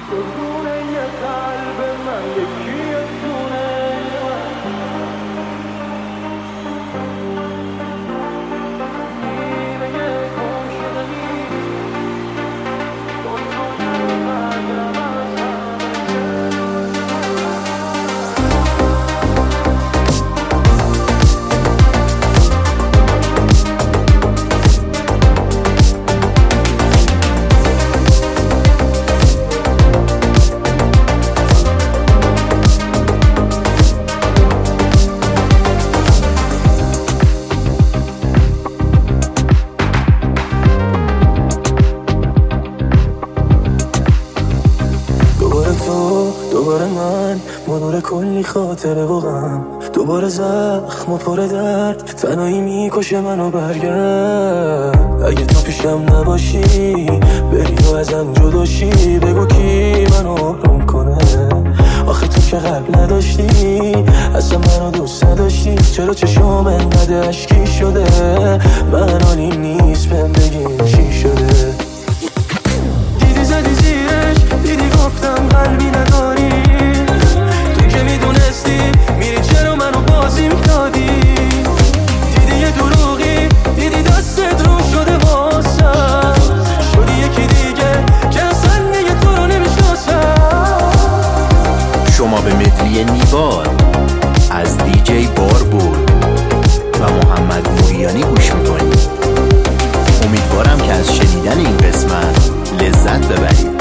دوباره من منور کلی خاطره و غم، دوباره زخم و پر درد، تنهایی میکشه منو. برگرد اگه تو پیشم نباشی، بری و ازم جداشی، بگو کی منو آروم کنه. آخه تو که قبل نداشتی، اصلا منو دوست نداشتی، چرا چشام انقدر اشکی شده؟ من حالی نیست بهم بگیم چی شده. دیدی زدی زیرش، دیدی گفتم قلبی نداری، تو که میدونستی میری چرا منو بازی میدادی. دیدی یه دروغی، دیدی دستت رو شده واسم، شدی یکی دیگه که اصلا دیگه تو رو نمیشناسم. شما به مدلی نیوار از دیجی باربود و محمد موریانی گوش میکنید. امیدوارم که از شنیدن این قسمت لذت ببرید.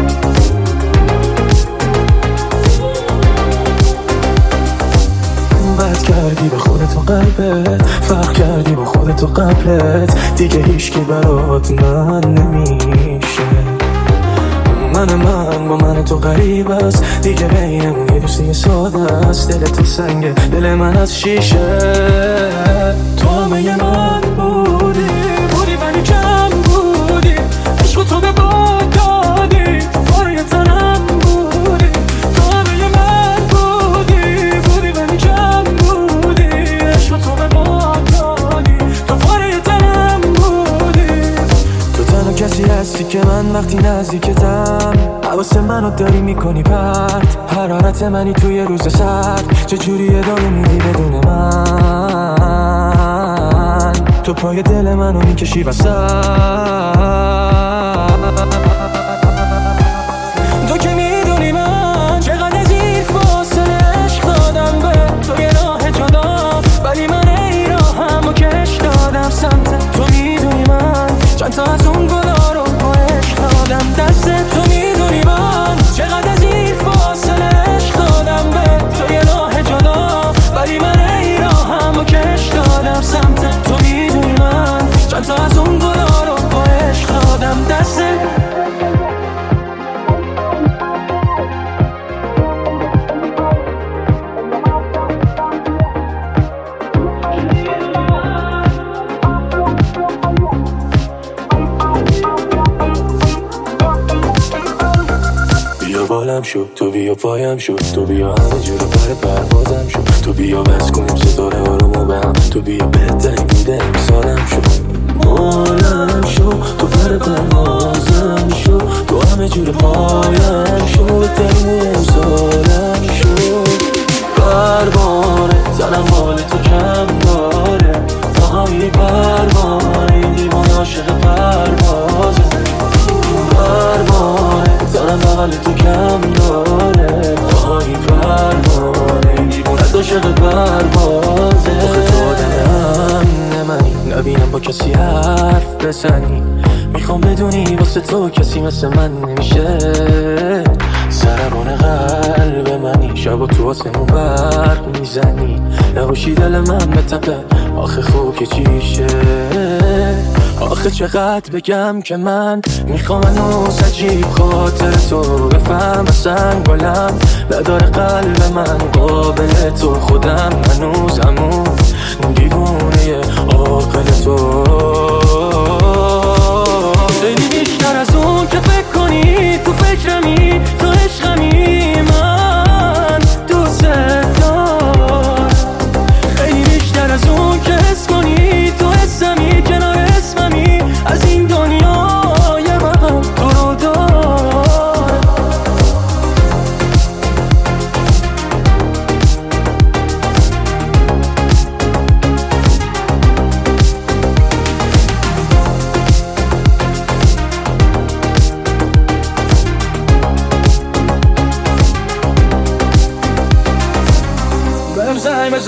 بد کردی به خودت و قلبت، فرق کردی با خودت و قبلت، دیگه هیچکی برات من نمیشه. من با من تو غریب است، دیگه بینمون یه دوستی ساده است. دل تو سنگه، دل من از شیشه. تو همه من بودی ولی کم بودی، عشق تو به باد دادی، پاره تنم بودی. تو همه من بودی ولی کم بودی، عشق تو به باد دادی، تو پاره تنم بودی. تو تنها کسی هستی که من وقتی نزدیکتم حواس منو داری میکنی پرت. حرارت منی توی روز سرد، چجوری ادامه میدی بدون من؟ تو پای دل منو میکشی وسط. تو که میدونی من چقدر از این فاصله عشق دادم به تو، یه راه جدا ولی من ای راهمو کش دادم سمت تو. میدونی من چند تا از اون گلا رو با عشق دادم دست تو. میدونی من چقدر از این فاصله عشق دادم به تو، یه راه جدا ولی من ای راهمو کش دادم سمت تو. میدونی من چند تا از اون گلا رو با عشق دادم دست. بالم شد تو بیا پایم شد، تو بیا همه جور پر پروازم شد، تو بیا بس کنیم ستاره آرومو به هم، تو بیا بهترین بوده امسالم شد. بالم شد تو پر پروازم شد، تو همه جور پایم شد، بهترین امسالم شد. پروانه تنم حال تو کم داره، آهایی پروانه این دیوان عاشق پروازه. پروانه تنم بغل تو کم داره، آهایی پروانه این دیوانت عاشق پروازه. آخه تو آدم نمنی، نبینم با کسی حرف بزنی، میخوام بدونی واسه تو کسی مثل من نمیشه. سربان قلب منی، شب و تو آسمون برق میزنی، نباشی دل من بتپه آخه خوب که چیشه. آخه چقدر بگم که من میخوام هنوز عجیب خاطر تو بفهم، اصلا گلم نداره قلب من قابل تو. خودم هنوز همون دیوونه عاقل تو، خیلی بیشتر از اون که فکر کنی. تو فکرمی، تو عشقمی، من دوست دارم. خیلی بیشتر از اون که حس کنی، تو حسمی کنار اسممی، از این دنیا یه مقام تو رو دارم.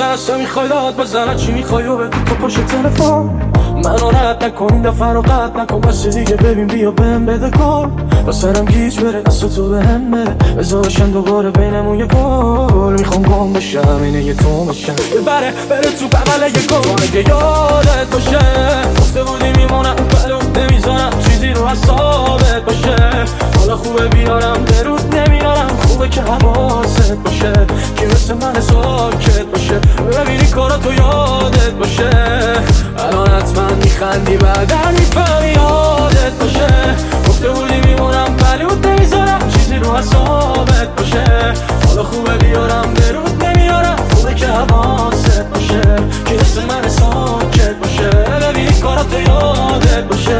هستم میخوای داد بزنه چی میخوای و بگو تو پشت تلفن منو رد نکن این دفعه رو قطع نکن بس دیگه ببین بیا بهم بده کن با سرم گیج بره دست تو بهم بره بذارشن دوباره بینمون یه گل میخوام گم بشم اینه یه تو بشم یه بره تو بغل یه گل اگه یادت باشه گفته بودی میمونم بلوت نمیزنم چیزی رو حسابت باشه حالا خوبه بیارم درود نمیارم خوبه که حواست باشه که مثل من ساکت باشه ببینی کاراتو یادت باشه الان حتما میخندی بعدن میفهمی یادت باشه گفته بودی میمونم بلوت نمیذارم چیزی رو حسابت باشه حالا خوبه بیارم درود نمیارم خوبه که حواست باشه که مثل من ساکت باشه ببینی کاراتو یادت باشه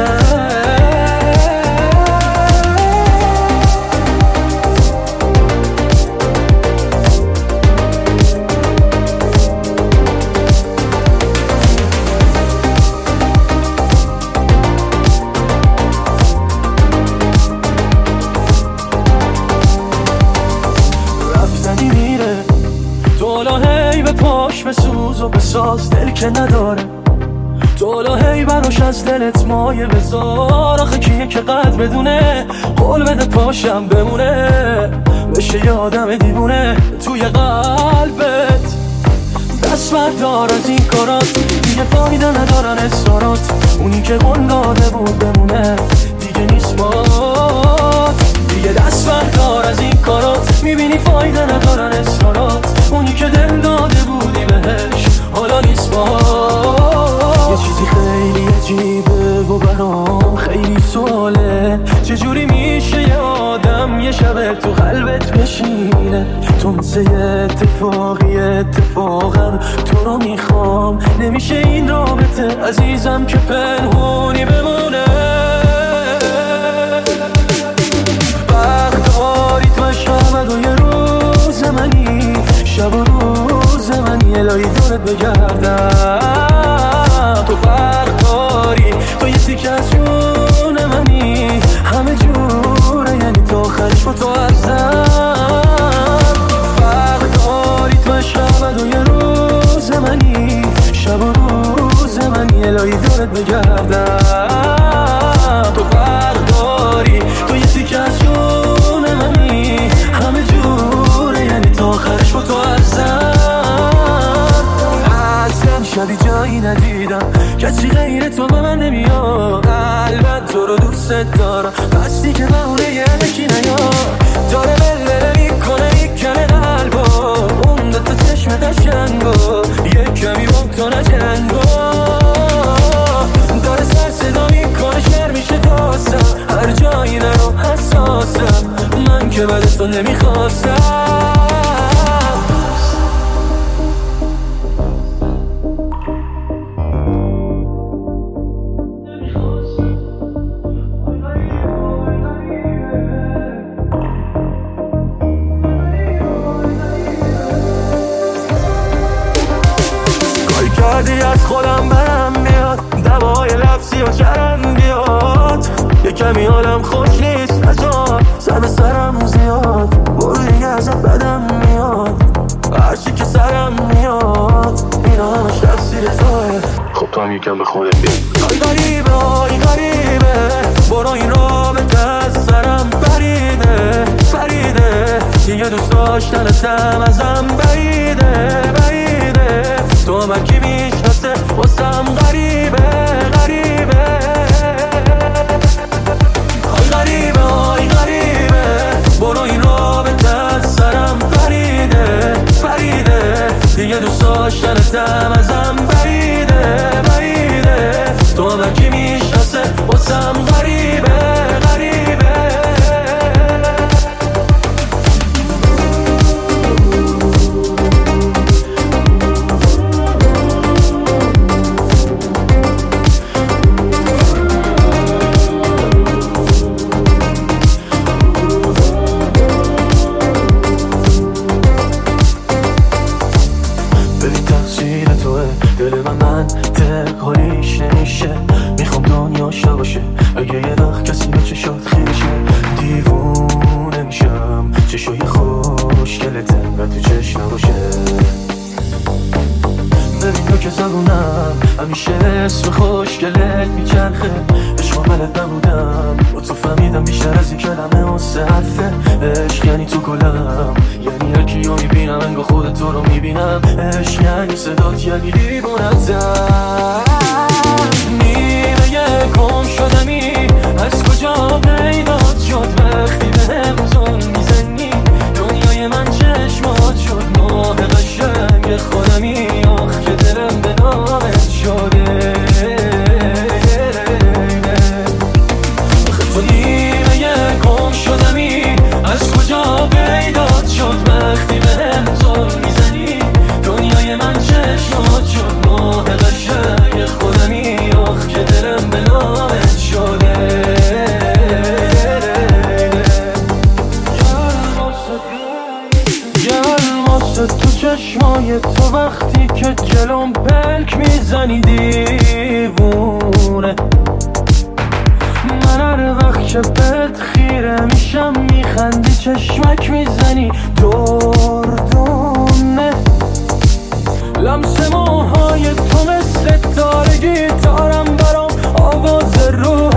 بسوز و بساز دل که نداره تو هی براش از دلت مایه بذار آخه کیه که قدر بدونه قول بده پاشم بمونه بشه یه آدم دیوونه توی قلبت دست بردار از این کارات دیگه فایده ندارن اصرارات اونی که قول داده بود بمونه دیگه نیست بات دیگه دست بردار از این کارات میبینی فایده ندارن اصرارات اونی که دل داده بودی بهش حالا نیست بات یه چیزی خیلی عجیبه و برام خیلی سواله چجوری میشه یه آدم یه شب تو قلبت بشینه تو مثل اتفاقا تو رو میخوام نمیشه این رابطه عزیزم که پنهونی بمونه وقت دارید و شب و یه روز منی شب و روز منی الهی دورت بگردم تو فرق داری تو یه تیک از جون منی همه جوره یعنی تو آخرش با تو ارزم فرق داری تو شب و یه روز منی شب و روز منی الهی دورت بگردم تو فرق داری تو یه تیک از جون منی همه جوره یعنی تو آخرش با تو ارزم اصلا شبی جایی ندیدم کسی غیر تو به من نمیاد قلبت تو رو دوست دارم بستی که بهونه یه یکی نیاد داره بلله میکنه میکنه قلبا اون دوتا چشم قشنگا یه کمی با تو نجنگا داره سر صدا میکنه شر میشه داستم هر جایی نرو حساسم من که بعد تو نمیخواستم از خودم برم بیاد دوای لفظی و چرم بیاد یه کمی حالم خوش نیست نجات سر به سرم زیاد برو دیگه ازت بدم میاد هرچی که سرم میاد اینا همش تفسیر توه خب تو هم یکم به خودت بیا آی غریبه برو این رابطه از سرم بریده دیگه دوست داشتنتم ازم بریده تو من کی میشناسه واسم غریبه آی غریبه برو این رابطه از سرم بریده دیگه دوست داشتنتم ازم بریده تو من کی میشناسه واسم غریبه دل من حالیش نمیشه میخوام دنیا شا باشه اگه یه وقت کسی به چشات خیشه دیوونه میشم چشای خوشگلتن و تو چشم نباشه که زبونم همیشه اسم خوشگلت میچرخه. عشق بلد نبودم با تو فهمیدم بیشتر از این کلمه و سه حرفه. عشق یعنی تو گلم، یعنی یکی رو میبینم انگار خود تو رو میبینم. عشق یعنی صدات، یعنی دیوونتم. نیمه گم شدمی از کجا پیدات شد وقتی بهم زل میزنی. دنیای من چشمات شد ماه قشنگ خودمی. آخ که دلم به نامت شده. آخه تو نیمه گم شدمی از کجا پیدات شد وقتی بهم زل میزنی. دنیای من چشمات شد ماه قشنگ خودمی. آخ که دلم به نامت شده. تو چشمای تو وقتی که جلوم پلک میزنی دیوونه. من هر وقت که بهت خیره میشم میخندی چشمک میزنی دردونه. لمس موهای تو مثل تار گیتارم برام آواز روح